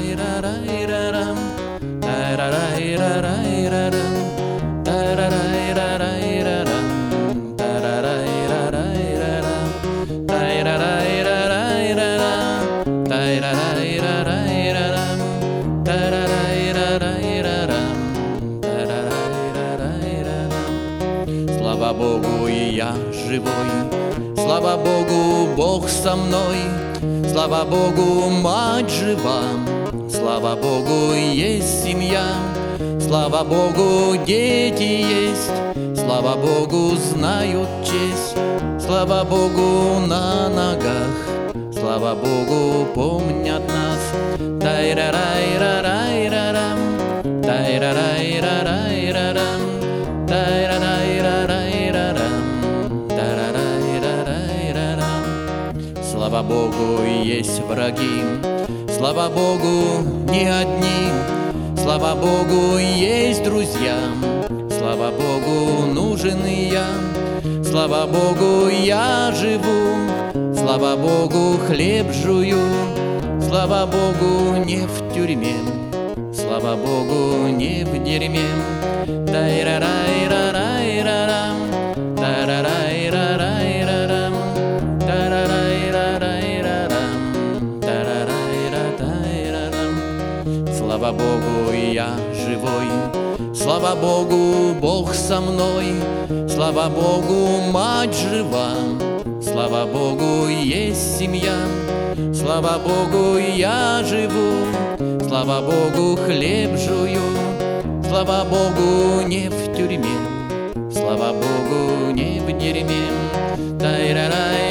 Тарарайрарайрарам, тарарайрарайрарам, тарарайрарайрарам, тарарайрарайрарам, тарарайрарайрарам, тарарайрарайрарам, тарарайрарайрарам, тарарайрарайрарам. Слава Богу, и я живой, слава Богу, Бог со мной, слава Богу, мать жива, слава Богу, есть семья, слава Богу, дети есть, слава Богу, знают честь, слава Богу, на ногах, слава Богу, помнят нас. Тайрарайрарайрарам, тайрарайрарайрарам, тайрарайрарайрарам, тарарайрарайрарам. Слава Богу, есть враги, слава Богу, не одни, слава Богу, есть друзья, слава Богу, нужен и я, слава Богу, я живу, слава Богу, хлеб жую, слава Богу, не в тюрьме, слава Богу, не в дерьме. Тайрарайрарайрарам, тарарайрарайрарам, тарарайрарайрарам, тарарайратайрарам. Слава Богу, я живой, слава Богу, Бог со мной, слава Богу, мать жива, слава Богу, есть семья, слава Богу, я живу, слава Богу, хлеб жую, слава Богу, не в тюрьме, слава Богу, не в дерьме. Тайрарай.